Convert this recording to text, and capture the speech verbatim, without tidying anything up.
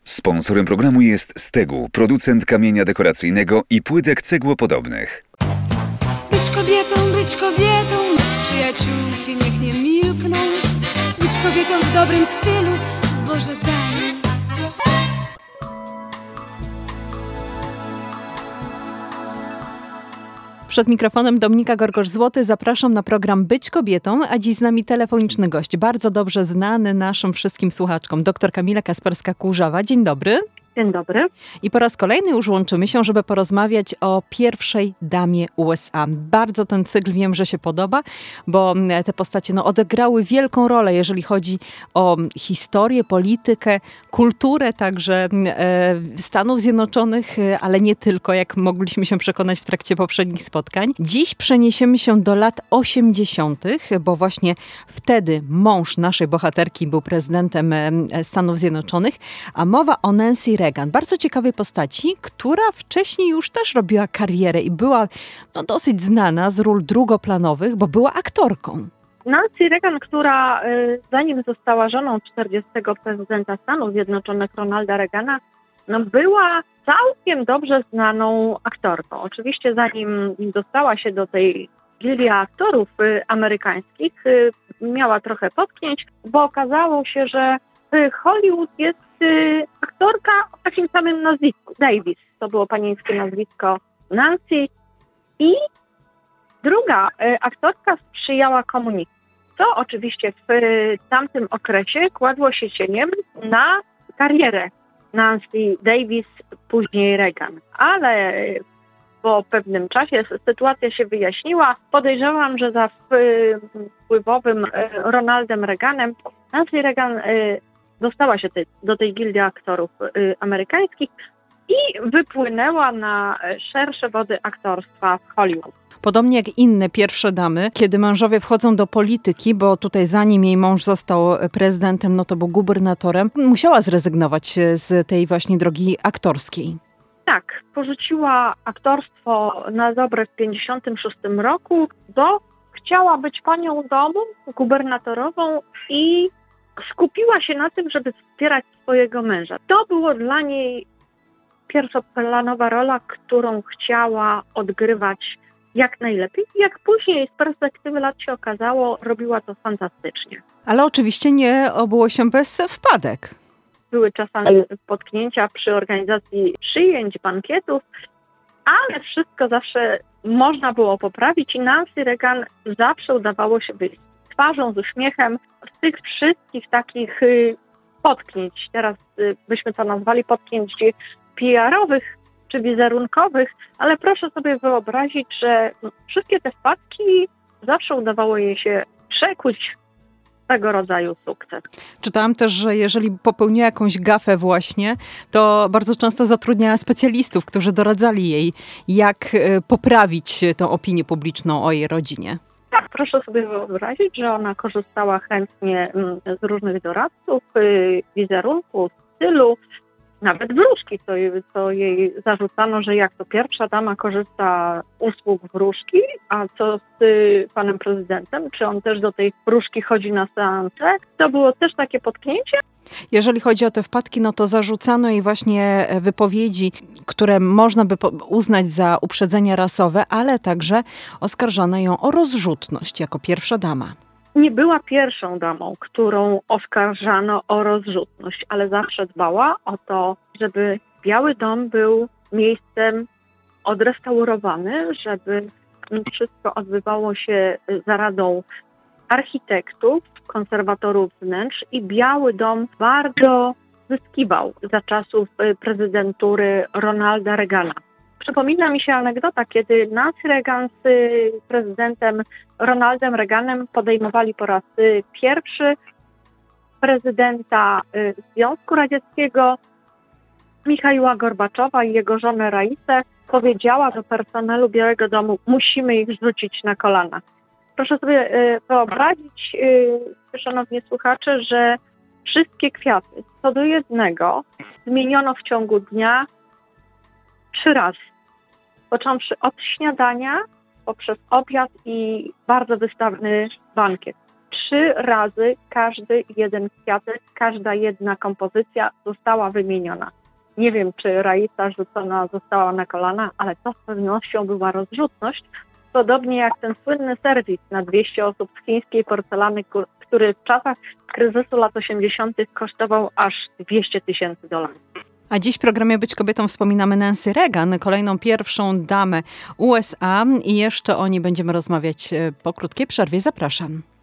Sponsorem programu jest Stegu, producent kamienia dekoracyjnego i płytek cegłopodobnych. Być kobietą, być kobietą, przyjaciółki niech nie milkną. Być kobietą w dobrym stylu, Boże daj. Przed mikrofonem Dominika Gorgosz-Złoty zapraszam na program Być kobietą, a dziś z nami telefoniczny gość, bardzo dobrze znany naszym wszystkim słuchaczkom, dr Kamila Kasperska-Kurzawa. Dzień dobry. Dzień dobry. I po raz kolejny już łączymy się, żeby porozmawiać o pierwszej damie U S A. Bardzo ten cykl wiem, że się podoba, bo te postacie no, odegrały wielką rolę, jeżeli chodzi o historię, politykę, kulturę także e, Stanów Zjednoczonych, ale nie tylko, jak mogliśmy się przekonać w trakcie poprzednich spotkań. Dziś przeniesiemy się do lat osiemdziesiątych, bo właśnie wtedy mąż naszej bohaterki był prezydentem Stanów Zjednoczonych, a mowa o Nancy Reagan, bardzo ciekawej postaci, która wcześniej już też robiła karierę i była no, dosyć znana z ról drugoplanowych, bo była aktorką. Nancy Reagan, która y, zanim została żoną czterdziestego prezydenta Stanów Zjednoczonych Ronalda Reagana, no, była całkiem dobrze znaną aktorką. Oczywiście zanim dostała się do tej gildii aktorów y, amerykańskich, y, miała trochę potknięć, bo okazało się, że w Hollywood jest y, aktorka o takim samym nazwisku, Davis. To było panieńskie nazwisko Nancy. I druga y, aktorka sprzyjała komunizmowi, co oczywiście w y, tamtym okresie kładło się cieniem na karierę Nancy Davis, później Reagan. Ale po pewnym czasie sytuacja się wyjaśniła. Podejrzewam, że za wpływowym y, Ronaldem Reaganem Nancy Reagan y, dostała się tej, do tej gildii aktorów y, amerykańskich i wypłynęła na szersze wody aktorstwa w Hollywood. Podobnie jak inne pierwsze damy, kiedy mężowie wchodzą do polityki, bo tutaj zanim jej mąż został prezydentem, no to był gubernatorem, musiała zrezygnować z tej właśnie drogi aktorskiej. Tak, porzuciła aktorstwo na dobre w pięćdziesiątym szóstym roku, bo chciała być panią domu, gubernatorową i skupiła się na tym, żeby wspierać swojego męża. To było dla niej pierwszoplanowa rola, którą chciała odgrywać jak najlepiej. Jak później z perspektywy lat się okazało, robiła to fantastycznie. Ale oczywiście nie obyło się bez wpadek. Były czasami potknięcia przy organizacji przyjęć, bankietów, ale wszystko zawsze można było poprawić i Nancy Reagan zawsze udawało się być twarzą, z uśmiechem z tych wszystkich takich y, potknięć, teraz y, byśmy to nazwali potknięć P R-owych czy wizerunkowych, ale proszę sobie wyobrazić, że no, wszystkie te wpadki zawsze udawało jej się przekuć w tego rodzaju sukces. Czytałam też, że jeżeli popełniła jakąś gafę właśnie, to bardzo często zatrudniała specjalistów, którzy doradzali jej, jak y, poprawić tą opinię publiczną o jej rodzinie. Tak, proszę sobie wyobrazić, że ona korzystała chętnie z różnych doradców, wizerunku, stylu, nawet wróżki, co jej, co jej zarzucano, że jak to pierwsza dama korzysta z usług wróżki, a co z panem prezydentem, czy on też do tej wróżki chodzi na seanse. To było też takie potknięcie. Jeżeli chodzi o te wpadki, no to zarzucano jej właśnie wypowiedzi, które można by uznać za uprzedzenia rasowe, ale także oskarżano ją o rozrzutność jako pierwsza dama. Nie była pierwszą damą, którą oskarżano o rozrzutność, ale zawsze dbała o to, żeby Biały Dom był miejscem odrestaurowany, żeby wszystko odbywało się za radą architektów, konserwatorów wnętrz i Biały Dom bardzo zyskiwał za czasów prezydentury Ronalda Reagana. Przypomina mi się anegdota, kiedy Nancy Reagan z prezydentem Ronaldem Reaganem podejmowali po raz pierwszy prezydenta Związku Radzieckiego Michaiła Gorbaczowa i jego żonę Raisę. Powiedziała do personelu Białego Domu: musimy ich zrzucić na kolana. Proszę sobie wyobrazić, szanowni słuchacze, że wszystkie kwiaty co do jednego zmieniono w ciągu dnia trzy razy. Począwszy od śniadania, poprzez obiad i bardzo wystawny bankiet. trzy razy każdy jeden kwiatek, każda jedna kompozycja została wymieniona. Nie wiem, czy Raisa rzucona została na kolana, ale to z pewnością była rozrzutność. Podobnie jak ten słynny serwis na dwieście osób z chińskiej porcelany, który w czasach kryzysu lat osiemdziesiątych kosztował aż dwieście tysięcy dolarów. A dziś w programie Być Kobietą wspominamy Nancy Reagan, kolejną pierwszą damę U S A i jeszcze o niej będziemy rozmawiać po krótkiej przerwie. Zapraszam.